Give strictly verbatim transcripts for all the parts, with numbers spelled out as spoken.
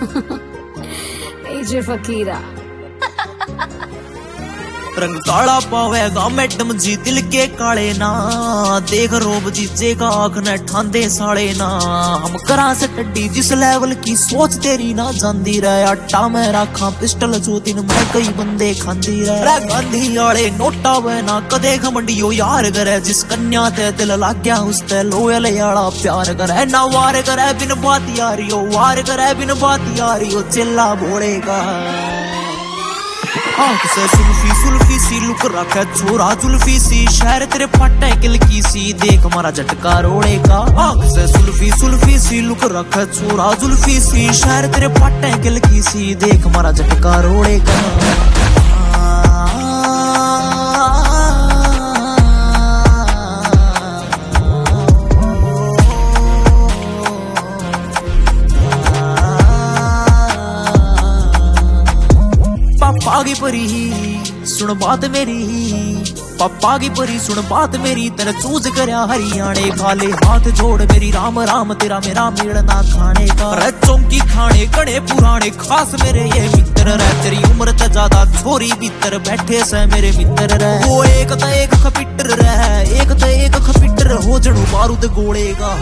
एजे फकीरा रंग काला पावेगा मैडम जी दिल के काले ना, देख रोब जीजे का आँख न ठांदे साले ना। हम करा से टड्डी जिस लेवल की सोच तेरी ना जानदी रहे, आटा में रखा पिस्टल जो दिन में कई बंदे खांदी रहे। गांधी आले नोटा वे ना कदे घमंडियो यार करे, जिस कन्या ते दिल लाग गया उसते लोयल याला प्यार करे। ना वार करे बिन बात यारियो, वार करे बिन बात यारियो, चिल्ला बोलेगा। आँख से सुल्फी सुल्फी सी लुक रखे छोरा जुल्फी सी, शहर तेरे फटे किल की सी, देख हमारा झटका रोड़े का। आँख से सुल्फी सुल्फी सी लुक रखे छोरा जुल्फी सी, शहर तेरे फटे किल की सी, देख हमारा झटका रोड़े का। पापा की परी सुन बात मेरी, पापा की परी सुन बात मेरी, तेरे चूज करया हरियाणे खाले हाथ जोड़ मेरी, राम राम तेरा मेरा मेड़ ना खाने का। रे चौंकी खाने कड़े पुराने खास मेरे ये मित्र रह, तेरी उम्र ते ज्यादा छोरी भीतर बैठे से मेरे मित्र रह। वो एक तो एक खपिटर रह, एक तो एक खपिटर हो जड़ू बारूद गोलेगा।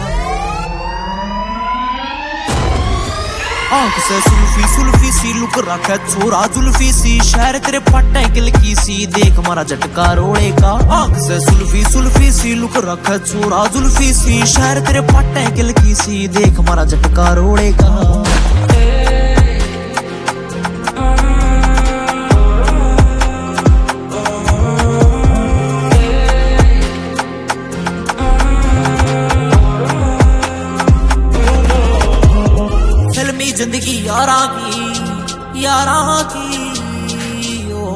आँख से सुल्फी सुल्फी सी लुक रखे छोरा जुल्फी सी, शहर तेरे फटे किल की सी, देख हमारा झटका रोड़े का। आँख से सुल्फी सुल्फी सी लुक रखे छोरा जुल्फी सी, शहर तेरे फटे किल की सी, देख हमारा झटका रोड़े का। जिंदगी यारा की यारा की ओ,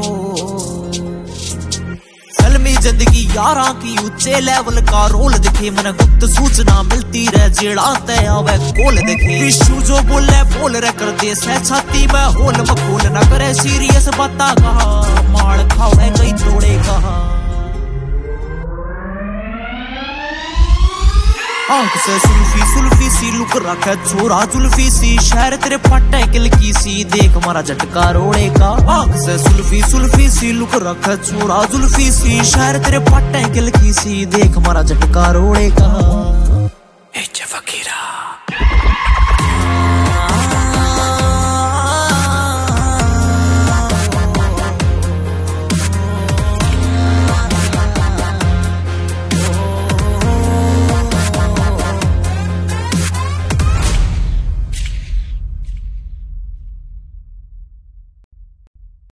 फिल्मी जिंदगी यारा की ऊंचे लेवल का रोल दिखे, मन गुप्त सूचना मिलती रहे, जेड़ा तय आवे कोल दिखे। विशु जो बोले बोल रे कर दे से छाती में होल मखोल, न करे सीरियस बाता कहा, मार खावे कई तोड़े कहा। आँख से सुल्फी सुल्फी सी लुक रखे छोरा जुल्फी सी, शहर तेरे फटे किल की सी, देख हमारा झटका रोड़े का। आँख से सुल्फी सुल्फी सी लुक रखे छोरा जुल्फी सी, शहर तेरे फटे किल की सी, देख हमारा झटका रोड़े का। एजे फकीरा।